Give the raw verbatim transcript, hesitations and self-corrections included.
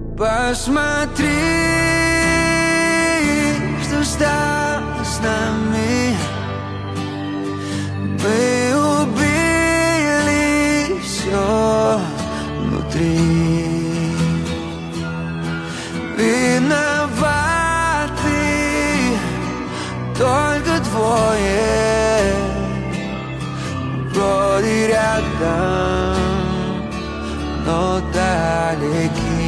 Посмотри, что стало с нами. Мы убили все внутри. Виноваты только двое, вроде рядом, но далеки.